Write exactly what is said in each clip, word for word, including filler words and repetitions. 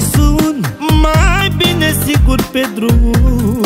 sun, mai bine sigur pe drum.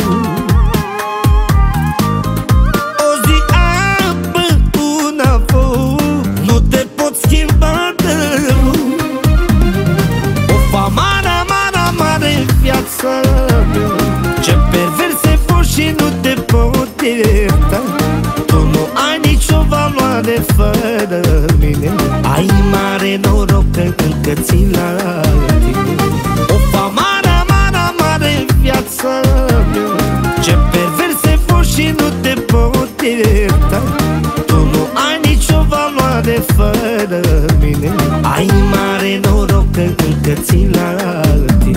O zi apă, una foc, nu te pot schimba de rău. O famare, amare, amare viața mea, ce perverse fost și nu te pot ierta. Tu nu ai nicio valoare fără mine, ai mare noroc că încă țin la tine. O famare, amare, amare viața mea, ce perverse fost și nu te pot ierta. Tu nu ai nicio valoare fără mine, ai mare noroc că încă țin la tine.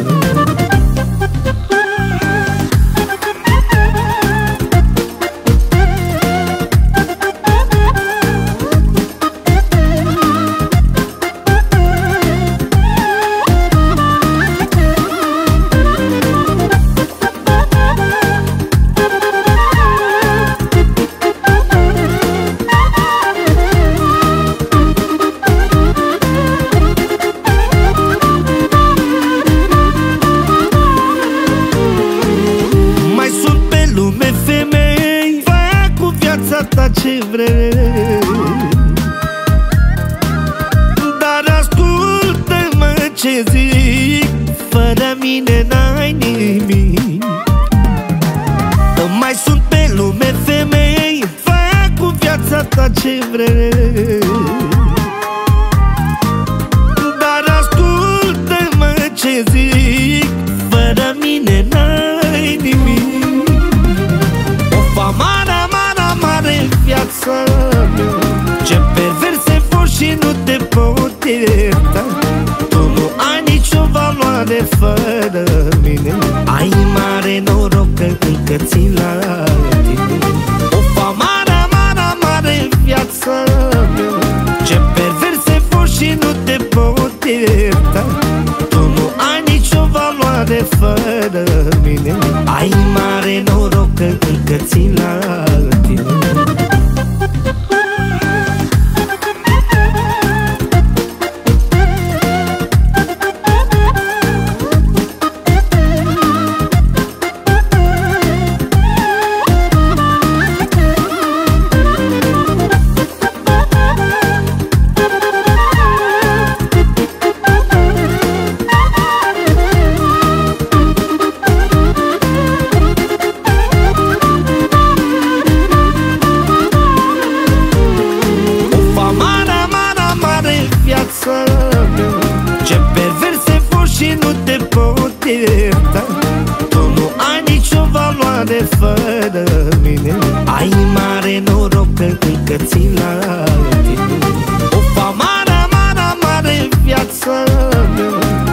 Ta ce vrei, dar ascultă-mă ce zic, fără mine n-ai nimic. Mai sunt pe lume femei, fă cu viața ta ce vrei, dar ascultă-mă ce zic, fără mine n-ai nimic. O famare, amare viața mea, ce perverse fost și nu te pot ierta. Tu nu ai nicio valoare fără mine, ai mare noroc că încă țin la tine. O famare, amare, amare viața mea, ce perverse fost și nu te pot ierta. Tu nu ai nicio valoare fără mine, ai mare noroc că încă țin la tine. Ce perverse fost și nu te pot ierta. Tu nu ai nicio valoare fără mine, ai mare noroc că încă țin la tine. O famare, amare, amare viața mea,